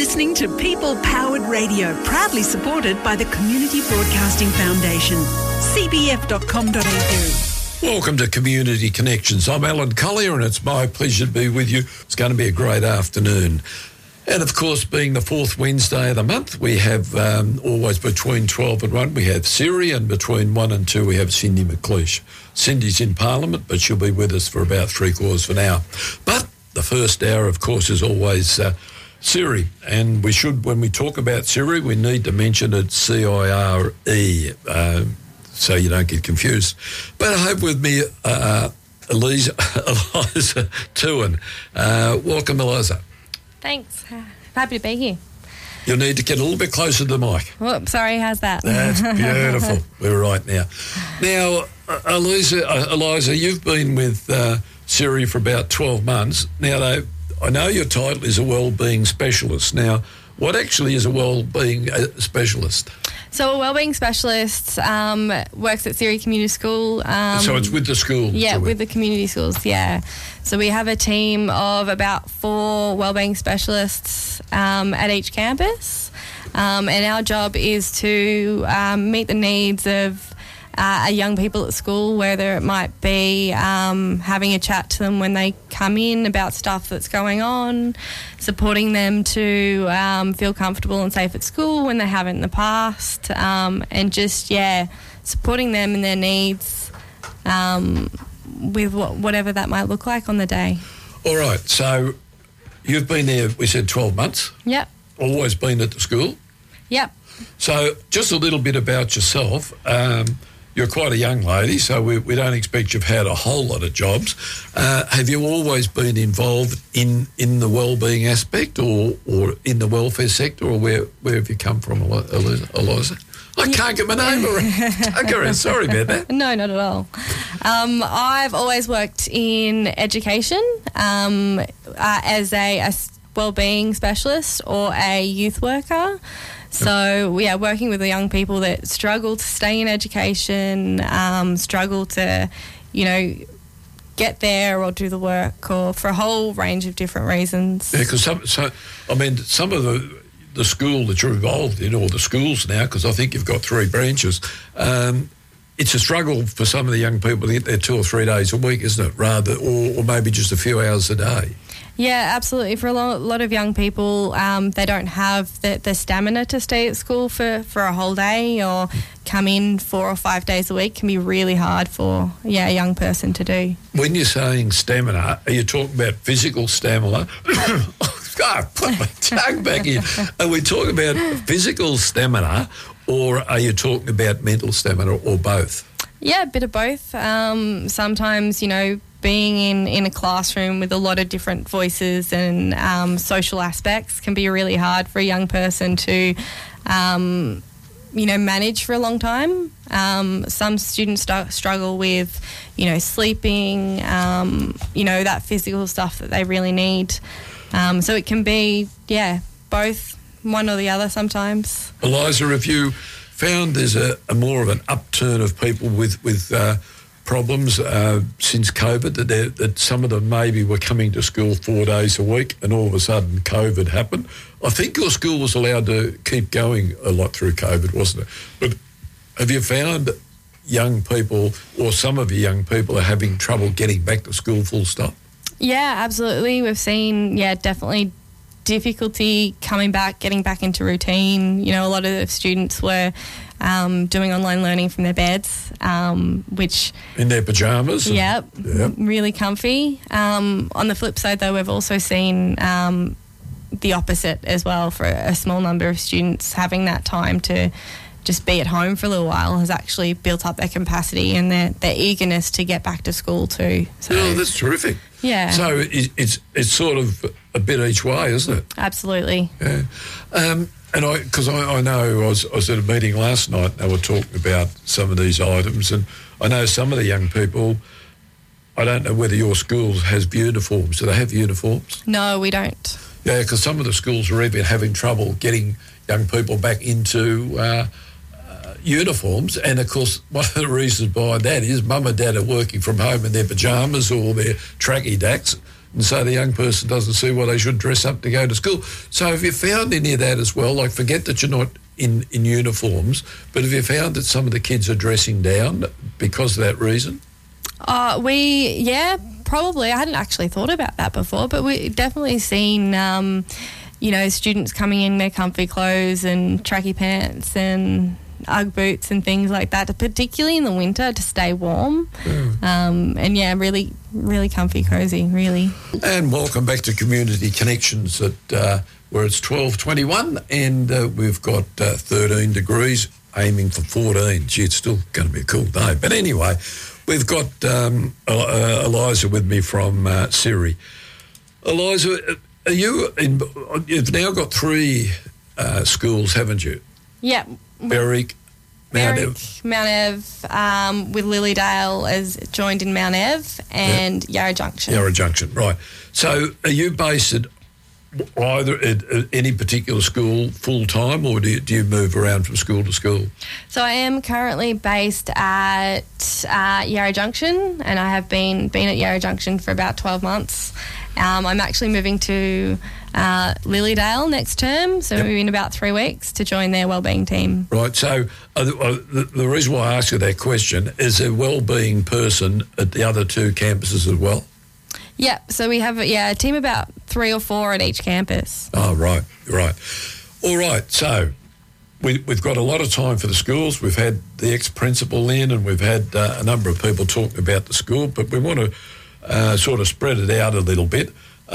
listening to People Powered Radio, proudly supported by the Community Broadcasting Foundation. cbf.com.au. Welcome to Community Connections. I'm Alan Collier and it's my pleasure to be with you. It's going to be a great afternoon. And of course, being the fourth Wednesday of the month, we have always between 12 and 1, we have Siri, and between 1 and 2 we have Cindy McLeish. Cindy's in Parliament, but she'll be with us for about 3/4 of an hour. But the first hour, of course, is always Siri, and we should, when we talk about Siri, we need to mention it's C-I-R-E, so you don't get confused. But I have with me Eliza Toohan. Welcome, Eliza. Thanks. Happy to be here. You'll need to get a little bit closer to the mic. Whoop, sorry, how's that? That's beautiful. We're right now. Now, Eliza, you've been with Siri for about 12 months. Now, I know your title is a wellbeing specialist. Now, what actually is a wellbeing specialist? So a wellbeing specialist works at Siri Community School. So it's with the schools? Yeah, with the community schools, yeah. So we have a team of about 4 wellbeing specialists at each campus. And our job is to meet the needs of young people at school, whether it might be having a chat to them when they come in about stuff that's going on, supporting them to feel comfortable and safe at school when they haven't in the past, and just, supporting them in their needs with whatever that might look like on the day. All right, so you've been there, we said 12 months? Yep. Always been at the school? Yep. So just a little bit about yourself. You're quite a young lady, so we don't expect you've had a whole lot of jobs. Have you always been involved in the wellbeing aspect or in the welfare sector, or where have you come from, Eliza? I can't get my name around. Sorry about that. No, not at all. I've always worked in education as a wellbeing specialist or a youth worker. So, working with the young people that struggle to stay in education, struggle to, get there or do the work, or for a whole range of different reasons. Yeah, because some of the school that you're involved in, or the schools now, because I think you've got 3 branches, it's a struggle for some of the young people to get there 2 or 3 days a week, isn't it? Or maybe just a few hours a day. Yeah, absolutely. For a lot of young people, they don't have the stamina to stay at school for a whole day, or come in 4 or 5 days a week. Can be really hard for a young person to do. When you're saying stamina, are you talking about physical stamina? God, put my tongue back in. Are we talking about physical stamina, or are you talking about mental stamina, or both? Yeah, a bit of both. Sometimes, being in a classroom with a lot of different voices and social aspects can be really hard for a young person to, manage for a long time. Some students struggle with, sleeping, that physical stuff that they really need. So it can be, both, one or the other sometimes. Eliza, have you found there's a more of an upturn of people with problems since COVID, that some of them maybe were coming to school 4 days a week and all of a sudden COVID happened? I think your school was allowed to keep going a lot through COVID, wasn't it? But have you found young people, or some of your young people, are having trouble getting back to school full stop? Yeah, absolutely. We've seen, definitely difficulty coming back, getting back into routine. A lot of the students were doing online learning from their beds, which... In their pyjamas? Yep. Really comfy. On the flip side, though, we've also seen the opposite as well, for a small number of students having that time to just be at home for a little while has actually built up their capacity and their eagerness to get back to school too. So, that's terrific. Yeah. So it's sort of a bit each way, isn't it? Absolutely. Yeah. And because I know I was at a meeting last night and they were talking about some of these items, and I know some of the young people, I don't know whether your school has uniforms. Do they have uniforms? No, we don't. Yeah, because some of the schools are even having trouble getting young people back into uniforms, and of course one of the reasons behind that is mum and dad are working from home in their pyjamas or their tracky dacks. and so the young person doesn't see why they should dress up to go to school. So have you found any of that as well? Like, forget that you're not in uniforms, but have you found that some of the kids are dressing down because of that reason? Probably. I hadn't actually thought about that before, but we've definitely seen, students coming in their comfy clothes and tracky pants and Ugg boots and things like that, particularly in the winter to stay warm. Really, really comfy, cosy, really. And welcome back to Community Connections where it's 12:21 and we've got 13 degrees, aiming for 14. Gee, it's still going to be a cool day. But anyway, we've got Eliza with me from Siri. Eliza, you've now got 3 schools, haven't you? Yeah. Berwick, Mount Ev, with Lilydale as joined in Mount Ev, and Yarra Junction. Yarra Junction, right. So are you based at either at any particular school full-time, or do you move around from school to school? So I am currently based at Yarra Junction, and I have been at Yarra Junction for about 12 months. I'm actually moving to Lilydale next term, so maybe in about 3 weeks to join their wellbeing team. Right, so the reason why I ask you that question is a wellbeing person at the other 2 campuses as well? Yeah, so we have a team about 3 or 4 at each campus. Oh, right. All right, so we've got a lot of time for the schools. We've had the ex-principal in, and we've had a number of people talking about the school, but we want to sort of spread it out a little bit.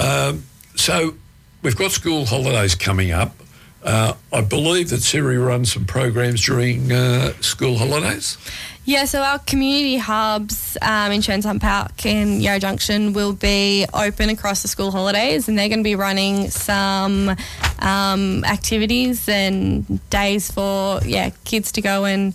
So we've got school holidays coming up. I believe that Siri runs some programs during school holidays. Yeah, so our community hubs in Chernside Park and Yarra Junction will be open across the school holidays, and they're going to be running some activities and days for kids to go and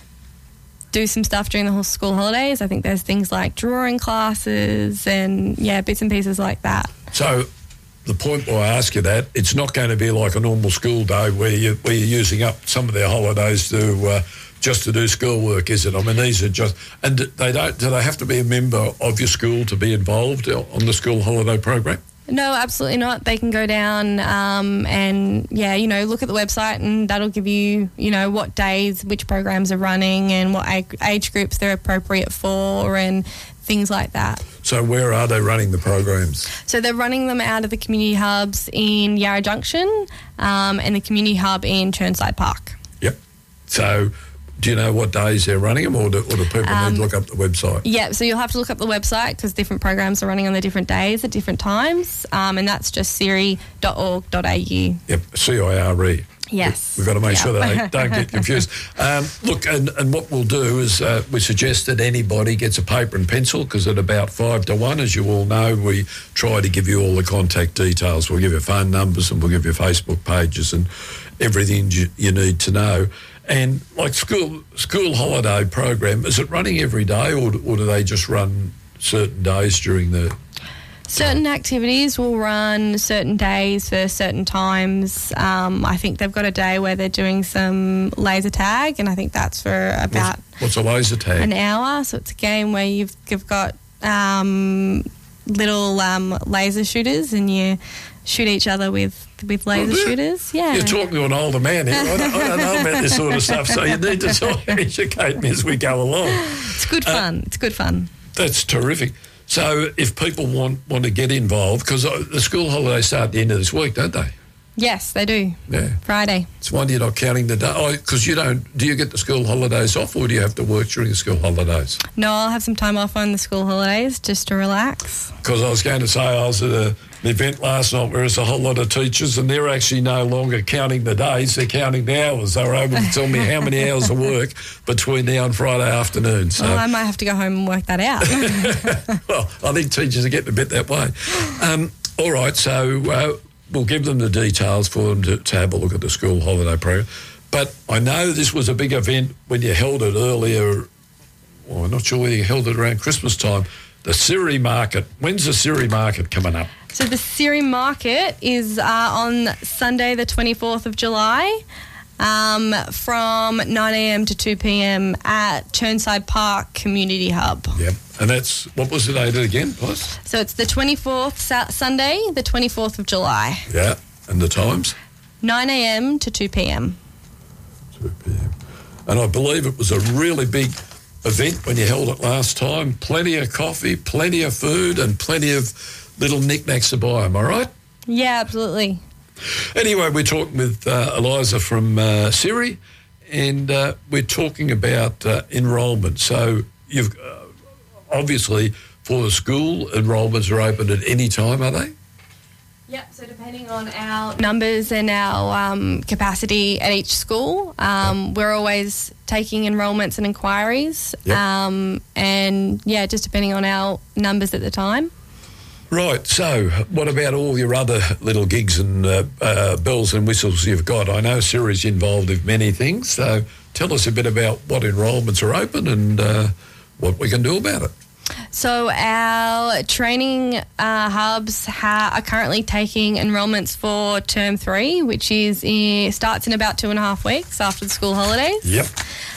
do some stuff during the whole school holidays. I think there's things like drawing classes and bits and pieces like that. So the point why I ask you that, it's not going to be like a normal school day where you're using up some of their holidays to just to do schoolwork, is it? I mean, these are just, and do they have to be a member of your school to be involved on the school holiday program? No, absolutely not. They can go down and look at the website, and that'll give you, what days, which programs are running, and what age groups they're appropriate for, and things like that. So where are they running the programs? So they're running them out of the community hubs in Yarra Junction and the community hub in Chernside Park. Yep. So do you know what days they're running them, or do people need to look up the website? Yeah, so you'll have to look up the website because different programs are running on the different days at different times, and that's just siri.org.au. Yep, CIRE. Yes. We've got to make sure that they don't get confused. Look, and what we'll do is we suggest that anybody gets a paper and pencil, because at about 5 to 1, as you all know, we try to give you all the contact details. We'll give you phone numbers, and we'll give you Facebook pages and everything you need to know. And like school holiday program, is it running every day, or do they just run certain days during the... Certain activities will run certain days for certain times. I think they've got a day where they're doing some laser tag, and I think that's for about... What's a laser tag? An hour. So it's a game where you've got little laser shooters, and you shoot each other with laser shooters. Yeah. You're talking to an older man here. I don't know about this sort of stuff, so you need to sort of educate me as we go along. It's good fun. It's good fun. That's terrific. So if people want to get involved, because the school holidays start at the end of this week, don't they? Yes, they do. Yeah. Friday. It's one you're not counting the day. Because you don't... Do you get the school holidays off, or do you have to work during the school holidays? No, I'll have some time off on the school holidays just to relax. Because I was going to say, I was at an event last night where there's a whole lot of teachers, and they're actually no longer counting the days, they're counting the hours. They were able to tell me how many hours of work between now and Friday afternoon. So I might have to go home and work that out. Well, I think teachers are getting a bit that way. All right, so... we'll give them the details for them to have a look at the school holiday program. But I know this was a big event when you held it earlier. Well, I'm not sure whether you held it around Christmas time. The Siri Market. When's the Siri Market coming up? So the Siri Market is on Sunday the 24th of July. from 9 a.m. to 2 p.m. at Churnside Park Community Hub. Yep. And that's, what was the date again, please? So it's the 24th, Sunday, the 24th of July. Yeah. And the times? 9 a.m. to 2 p.m. 2 p.m. And I believe it was a really big event when you held it last time. Plenty of coffee, plenty of food, and plenty of little knickknacks to buy. Am I right? Yeah, absolutely. Anyway, we're talking with Eliza from Siri, and we're talking about enrolment. So you've obviously for the school, enrolments are open at any time, are they? Yep, so depending on our numbers and our capacity at each school, we're always taking enrolments and inquiries. Yep. And, yeah, just depending on our numbers at the time. Right, so what about all your other little gigs and bells and whistles you've got? I know Siri's involved in many things, so tell us a bit about what enrolments are open and what we can do about it. So our training hubs are currently taking enrolments for Term 3, which starts in about 2.5 weeks after the school holidays. Yep.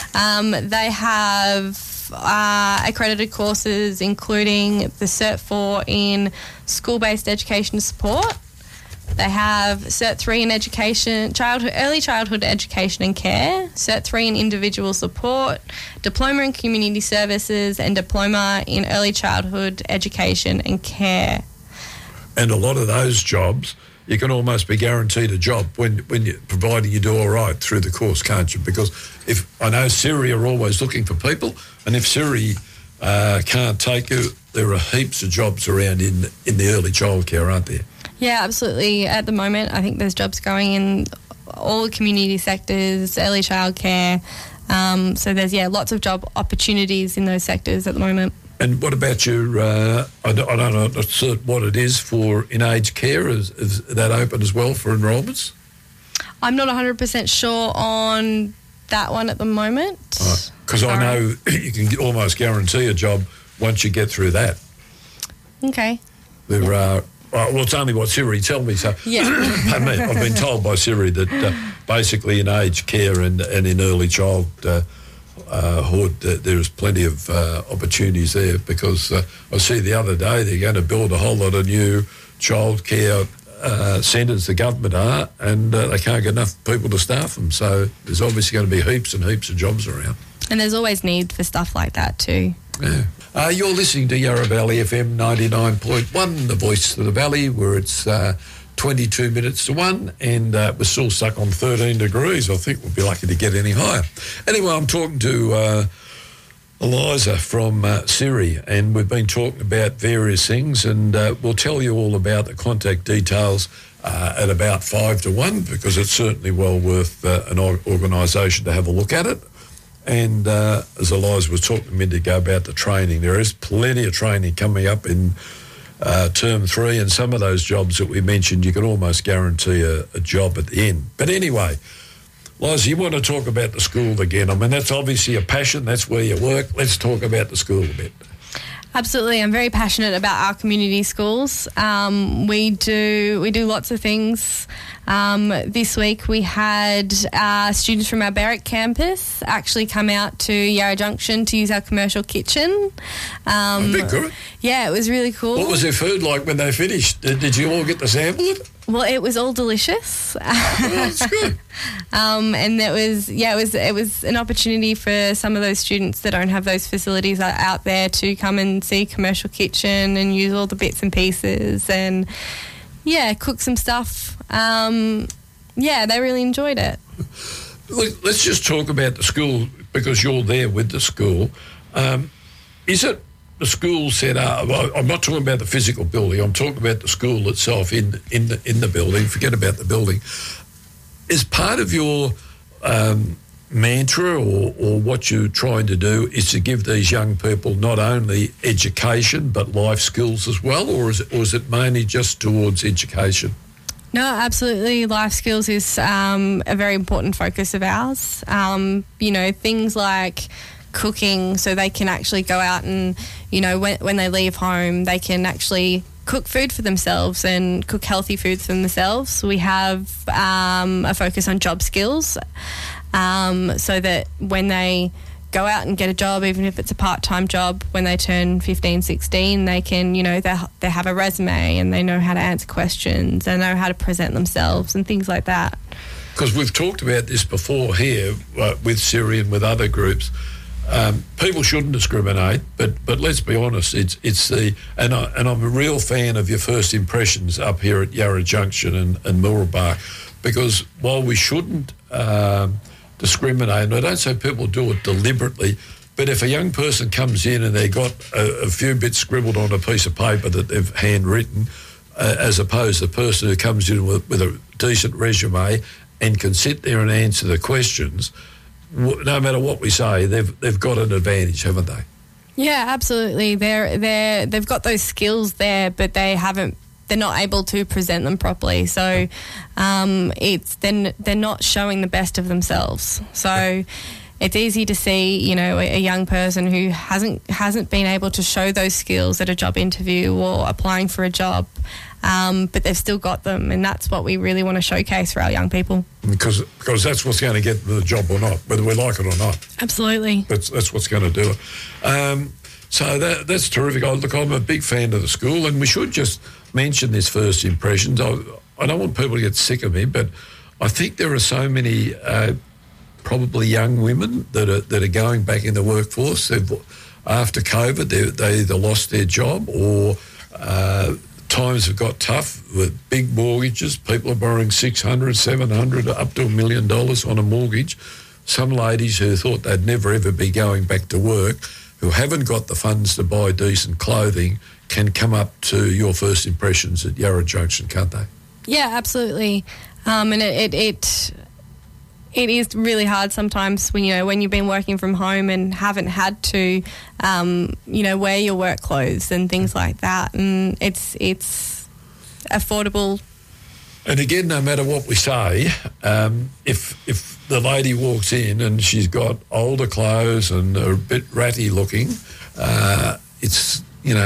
They have accredited courses including the Cert 4 in school-based education support. They have Cert 3 in education, early childhood education and care, Cert 3 in individual support, Diploma in community services, and Diploma in early childhood education and care. And a lot of those jobs, you can almost be guaranteed a job providing you do all right through the course, can't you? Because if I know Siri are always looking for people, and if Siri can't take you, there are heaps of jobs around in the early childcare, aren't there? Yeah, absolutely. At the moment, I think there's jobs going in all the community sectors, early childcare. So there's, lots of job opportunities in those sectors at the moment. And what about your, I don't know what it is for in aged care, is that open as well for enrolments? I'm not 100% sure on that one at the moment. Because I know you can almost guarantee a job once you get through that. Okay. There are, well, it's only what Siri tell me. So, yeah. Pardon me, I've been told by Siri that basically in aged care and in early childhood, there's plenty of opportunities there because I see the other day they're going to build a whole lot of new childcare centres, the government are, and they can't get enough people to staff them. So there's obviously going to be heaps and heaps of jobs around. And there's always need for stuff like that too. Yeah. You're listening to Yarra Valley FM 99.1, the voice of the valley, where it's 22 minutes to 1, and we're still stuck on 13 degrees. I think we'll be lucky to get any higher. Anyway, I'm talking to Eliza from Siri, and we've been talking about various things, and we'll tell you all about the contact details at about 5 to 1, because it's certainly well worth an organisation to have a look at it. And as Eliza was talking a minute ago about the training, there is plenty of training coming up in Term 3, and some of those jobs that we mentioned, you can almost guarantee a job at the end. But anyway, Eliza, you want to talk about the school again. I mean, that's obviously a passion. That's where you work. Let's talk about the school a bit. Absolutely. I'm very passionate about our community schools. We do lots of things. This week we had students from our Berwick campus actually come out to Yarra Junction to use our commercial kitchen. Good. Yeah, it was really cool. What was their food like when they finished? Did you all get to sample it? Well, it was all delicious. Oh, that's good. And it was an opportunity for some of those students that don't have those facilities out there to come and see commercial kitchen and use all the bits and pieces and, cook some stuff. They really enjoyed it. Look, let's just talk about the school because you're there with the school. Is it the school set up? Well, I'm not talking about the physical building. I'm talking about the school itself in the building. Forget about the building. Is part of your mantra or what you're trying to do is to give these young people not only education but life skills as well, or is it mainly just towards education? No, absolutely. Life skills is a very important focus of ours. Things like cooking, so they can actually go out and, when they leave home, they can actually cook food for themselves and cook healthy foods for themselves. We have a focus on job skills, so that when they go out and get a job, even if it's a part-time job, when they turn 15, 16, they can, they have a resume and they know how to answer questions, they know how to present themselves and things like that. Because we've talked about this before here with Siri and with other groups. People shouldn't discriminate, but let's be honest, it's the and I'm a real fan of your first impressions up here at Yarra Junction and Mooroolbark, because while we shouldn't discriminate, and I don't say people do it deliberately, but if a young person comes in and they got a few bits scribbled on a piece of paper that they've handwritten, as opposed to the person who comes in with a decent resume and can sit there and answer the questions, no matter what we say, they've got an advantage, haven't they? Yeah, absolutely. They've got those skills there, but they're not able to present them properly. So they're not showing the best of themselves. So it's easy to see, a young person who hasn't been able to show those skills at a job interview or applying for a job, but they've still got them, and that's what we really want to showcase for our young people. Because that's what's going to get the job or not, whether we like it or not. Absolutely. That's what's going to do it. So that's terrific. Look, I'm a big fan of the school, and we should just mention this first impressions. I don't want people to get sick of me, but I think there are so many probably young women that are going back in the workforce. After COVID, they either lost their job or times have got tough with big mortgages. People are borrowing $600, $700, up to $1 million on a mortgage. Some ladies who thought they'd never ever be going back to work, who haven't got the funds to buy decent clothing, can come up to your first impressions at Yarra Junction, can't they? Yeah, absolutely. And it is really hard sometimes when you've been working from home and haven't had to, wear your work clothes and things like that. And it's affordable. And again, no matter what we say, if the lady walks in and she's got older clothes and are a bit ratty looking, it's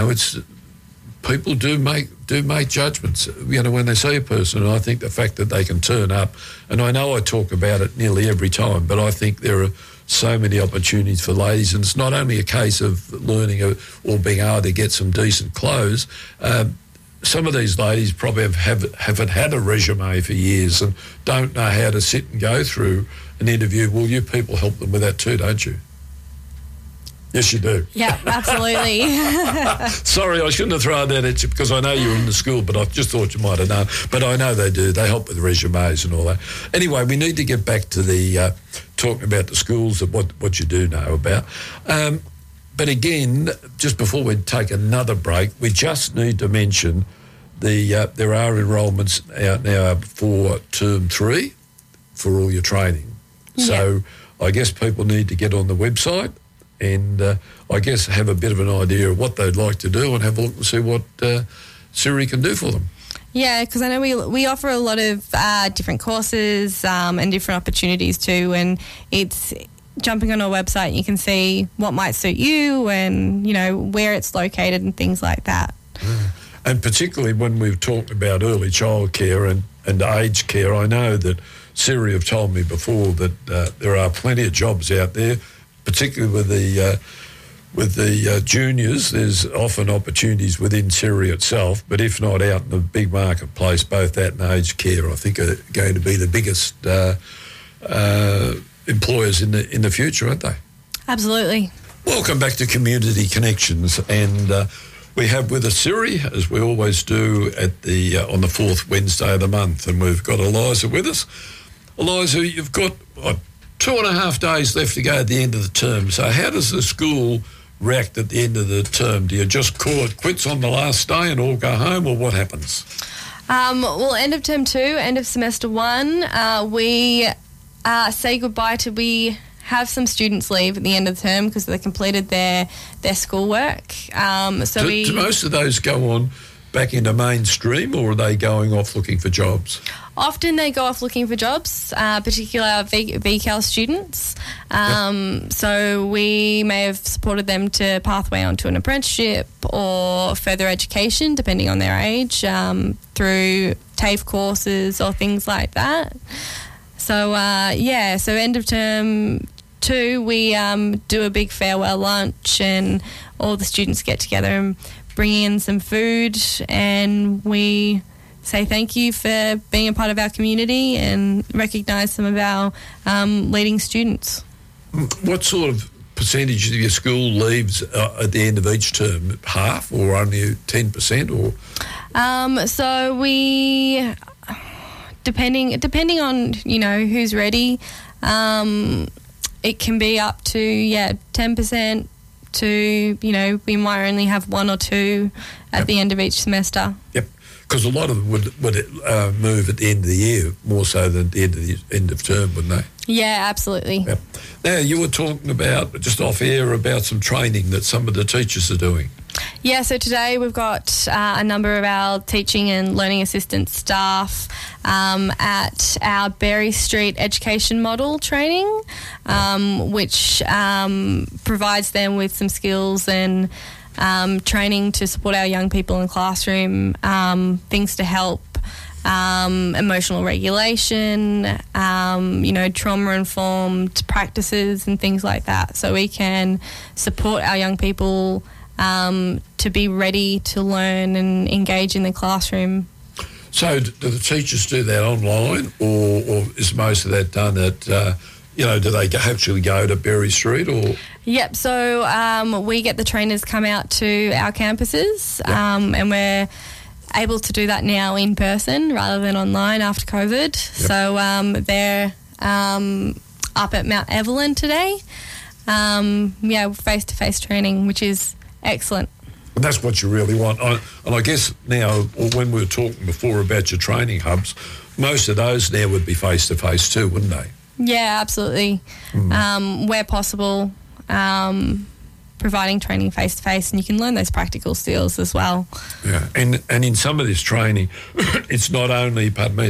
people do make judgments, when they see a person. And I think the fact that they can turn up, and I know I talk about it nearly every time, but I think there are so many opportunities for ladies, and it's not only a case of learning or being able to get some decent clothes. Some of these ladies probably haven't had a resume for years and don't know how to sit and go through an interview. Well, you people help them with that too, don't you? Yes, you do. Yeah, absolutely. Sorry, I shouldn't have thrown that at you because I know you were in the school, but I just thought you might have known. But I know they do. They help with resumes and all that. Anyway, we need to get back to the talking about the schools and what you do know about. But again, just before we take another break, we just need to mention there are enrolments out now for Term 3 for all your training. Yeah. So I guess people need to get on the website and I guess have a bit of an idea of what they'd like to do and have a look and see what Siri can do for them. Yeah, because I know we offer a lot of different courses and different opportunities too, and it's jumping on our website, you can see what might suit you and, where it's located and things like that. Yeah. And particularly when we've talked about early childcare and aged care, I know that Siri have told me before that there are plenty of jobs out there, particularly with the juniors. There's often opportunities within Siri itself, but if not out in the big marketplace, both that and aged care, I think, are going to be the biggest employers in the future, aren't they? Absolutely. Welcome back to Community Connections, and we have with us Siri, as we always do at the on the fourth Wednesday of the month, and we've got Eliza with us. Eliza, you've got 2.5 days left to go at the end of the term. So how does the school react at the end of the term? Do you just call it quits on the last day and all go home, or what happens? Well, end of term 2, end of semester 1, we say goodbye to. We have some students leave at the end of the term because they completed their schoolwork. Do most of those go on back into mainstream, or are they going off looking for jobs? Often they go off looking for jobs, particularly VCAL students. So we may have supported them to pathway onto an apprenticeship or further education, depending on their age, through TAFE courses or things like that. So, so end of term 2, we do a big farewell lunch, and all the students get together and bring in some food, and we say thank you for being a part of our community and recognise some of our leading students. What sort of percentage of your school leaves at the end of each term? Half, or only 10%, or? So we, depending on, who's ready, it can be up to 10% to, we might only have 1 or 2 at the end of each semester. Yep. Because a lot of them would move at the end of the year more so than at the end of term, wouldn't they? Yeah, absolutely. Yep. Now, you were talking about, just off air, about some training that some of the teachers are doing. Yeah, so today we've got a number of our teaching and learning assistant staff at our Berry Street Education Model training, which provides them with some skills and training to support our young people in the classroom, things to help emotional regulation, trauma-informed practices and things like that. So we can support our young people to be ready to learn and engage in the classroom. So do the teachers do that online, or is most of that done at, do they actually go to Berry Street, or...? Yep, so we get the trainers come out to our campuses, and we're able to do that now in person rather than online after COVID. Yep. So they're up at Mount Evelyn today. Face-to-face training, which is excellent. And that's what you really want. And I guess now, or when we were talking before about your training hubs, most of those now would be face-to-face too, wouldn't they? Yeah, absolutely. Where possible, providing training face-to-face, and you can learn those practical skills as well. Yeah, and in some of this training, it's not only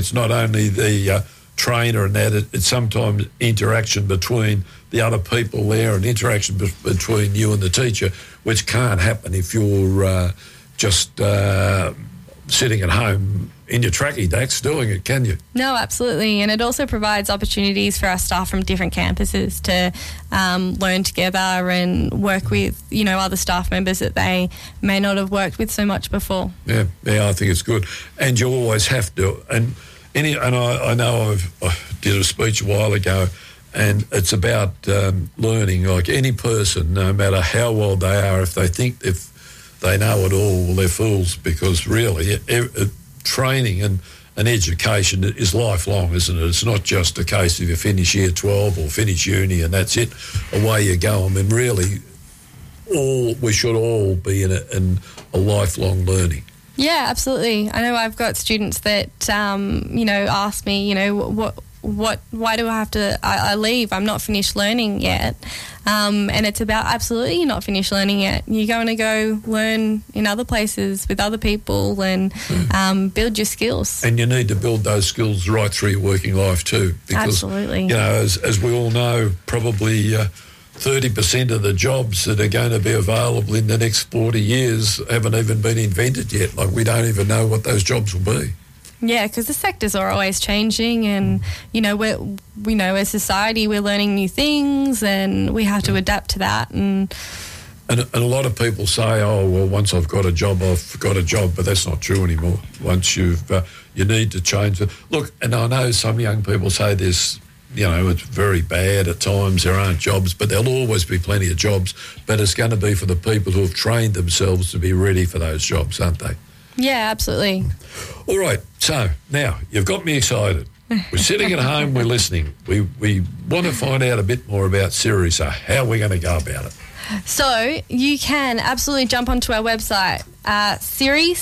the trainer and that, it's sometimes interaction between the other people there and interaction between you and the teacher, which can't happen if you're just sitting at home in your tracky dacks doing it, can you? No, absolutely. And it also provides opportunities for our staff from different campuses to learn together and work with, other staff members that they may not have worked with so much before. Yeah, I think it's good. And you always have to. And I know I did a speech a while ago, and it's about learning. Like any person, no matter how old they are, if they think they know it all, well, they're fools, because really training and education is lifelong, isn't it? It's not just a case of you finish year 12 or finish uni and that's it, away you go. I mean, really, we should all be in a lifelong learning. Yeah, absolutely. I know I've got students that, ask me, why do I have to, I leave, I'm not finished learning yet. And it's about absolutely you're not finished learning yet. You're going to go learn in other places with other people and build your skills. And you need to build those skills right through your working life too. Because, absolutely. As we all know, probably 30% of the jobs that are going to be available in the next 40 years haven't even been invented yet. Like, we don't even know what those jobs will be. Yeah, because the sectors are always changing, and as society we're learning new things, and we have to adapt to that. And a lot of people say, "Oh, well, once I've got a job, I've got a job," but that's not true anymore. Once you need to change it. Look, and I know some young people say this. It's very bad at times. There aren't jobs, but there'll always be plenty of jobs. But it's going to be for the people who have trained themselves to be ready for those jobs, aren't they? Yeah, absolutely. All right, so now you've got me excited. We're sitting at home, we're listening. We want to find out a bit more about Ciri, so how are we going to go about it? So you can absolutely jump onto our website, Ciri,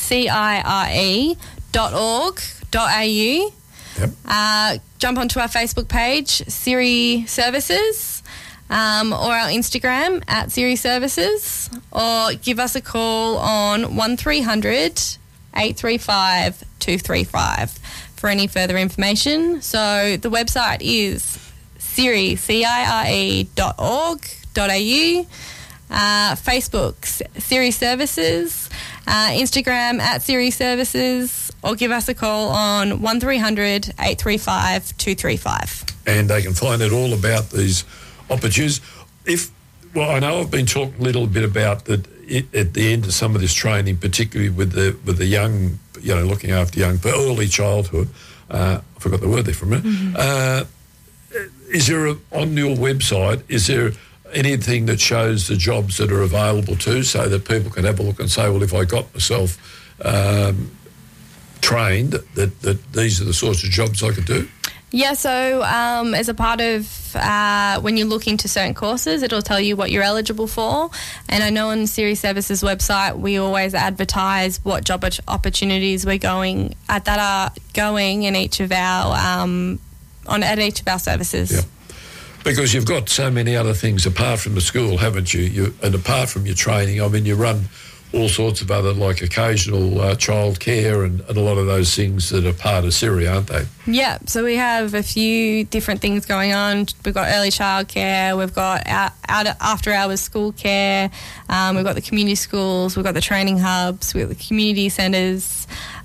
CIRE.org.au. Yep. Jump onto our Facebook page, Ciri Services, or our Instagram at Ciri Services, or give us a call on 1300 835 235 for any further information. So the website is cire.org.au, Facebook, Ciri Services, Instagram at Ciri Services, or give us a call on 1300 835 235. And they can find out all about these opportunities. I know I've been talking a little bit about that at the end of some of this training, particularly with the young, looking after young, but early childhood. I forgot the word there for a minute. Mm-hmm. Is there on your website? Is there anything that shows the jobs that are available too, so that people can have a look and say, well, if I got myself trained, that these are the sorts of jobs I could do? Yeah, so as a part of when you look into certain courses, it'll tell you what you're eligible for. And I know on Ciri Services website, we always advertise what job opportunities we're going at that are going in each of our at each of our services. Yeah. Because you've got so many other things apart from the school, haven't you? And apart from your training, I mean, you run all sorts of other, like occasional childcare and a lot of those things that are part of Ciri, aren't they? Yeah, so we have a few different things going on. We've got early childcare, we've got after hours school care, we've got the community schools, we've got the training hubs, we've got the community centres.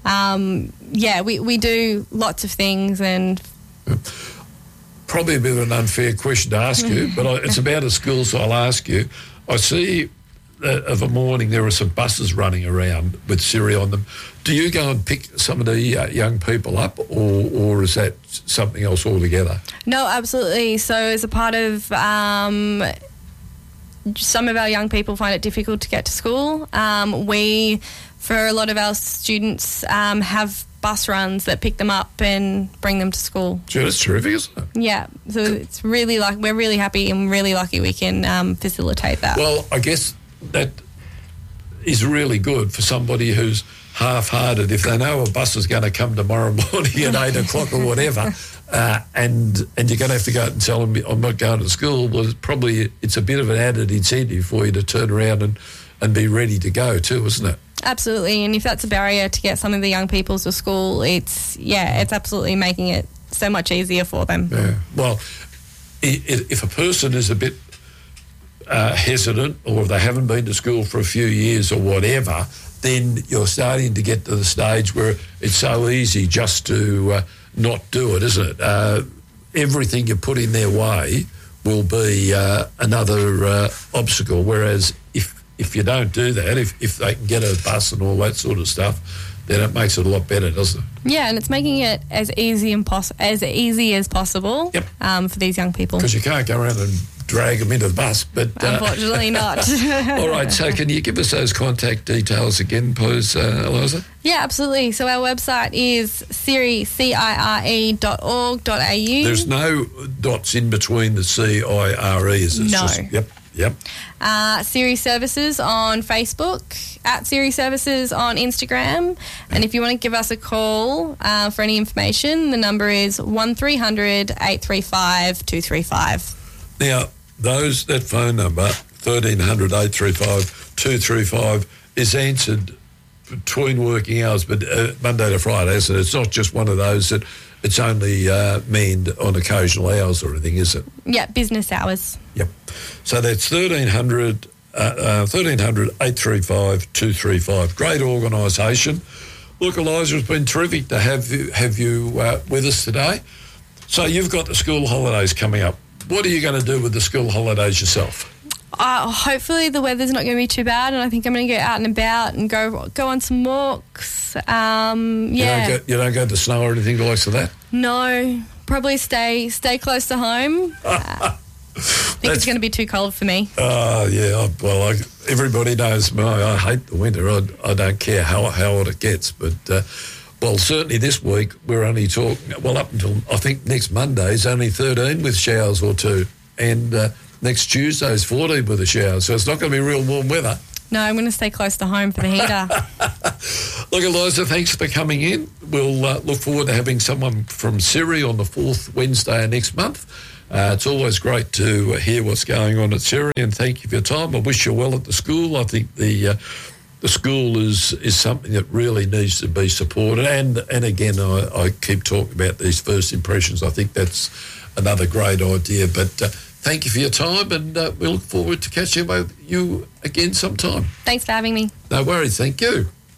We do lots of things. And probably a bit of an unfair question to ask you, but it's about a school, so I'll ask you. I see of a morning there are some buses running around with Ciri on them. Do you go and pick some of the young people up, or is that something else altogether? No, absolutely. So as a part of some of our young people find it difficult to get to school. We, for a lot of our students, have bus runs that pick them up and bring them to school. Gee, that's terrific, isn't it? Yeah, so it's really we're really happy and really lucky we can facilitate that. Well, I guess that is really good for somebody who's half-hearted. If they know a bus is going to come tomorrow morning at 8 o'clock or whatever, and you're going to have to go out and tell them, I'm not going to school, well, it's a bit of an added incentive for you to turn around and be ready to go too, isn't it? Absolutely, and if that's a barrier to get some of the young people to school, it's absolutely making it so much easier for them. Yeah. Well, if a person is a bit hesitant, or if they haven't been to school for a few years or whatever, then you're starting to get to the stage where it's so easy just to not do it, isn't it? Everything you put in their way will be another obstacle, whereas if you don't do that, if they can get a bus and all that sort of stuff, then it makes it a lot better, doesn't it? Yeah, and it's making it as easy as possible. Yep. For these young people. Because you can't go around and drag them into the bus, but unfortunately not. All right, so can you give us those contact details again, please, Eliza? Yeah, absolutely. So our website is cire.org.au. There's no dots in between the CIRE, is it? No. Just, yep. Ciri Services on Facebook, at Ciri Services on Instagram, and if you want to give us a call for any information, the number is 1300 835 235. Now, that phone number, 1300 835 235, is answered between working hours, but Monday to Friday, so it's not just one of those that it's only manned on occasional hours or anything, is it? Yeah, business hours. Yep. So that's 1300 835 235. Great organisation. Look, Eliza, it's been terrific to have you with us today. So you've got the school holidays coming up. What are you going to do with the school holidays yourself? Hopefully the weather's not going to be too bad, and I think I'm going to get out and about and go on some walks. Yeah. You don't go to snow or anything like that? No, probably stay close to home. I think it's going to be too cold for me. Yeah. Well, everybody knows me. I hate the winter. I don't care how hot it gets, but well, certainly this week we're only talking. Well, up until I think next Monday is only 13 with showers or two, and next Tuesday is 14 with a shower. So it's not going to be real warm weather. No, I'm going to stay close to home for the heater. Look, Eliza, thanks for coming in. We'll look forward to having someone from Ciri on the 4th Wednesday of next month. It's always great to hear what's going on at Ciri, and thank you for your time. I wish you well at the school. I think the the school is something that really needs to be supported. And again, I keep talking about these first impressions. I think that's another great idea. But thank you for your time, and we look forward to catching up with you again sometime. Thanks for having me. No worries. Thank you.